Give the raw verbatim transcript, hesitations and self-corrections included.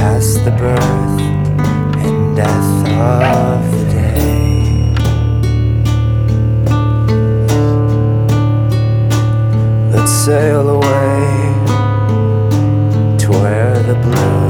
past the birth and death of the day. Let's sail away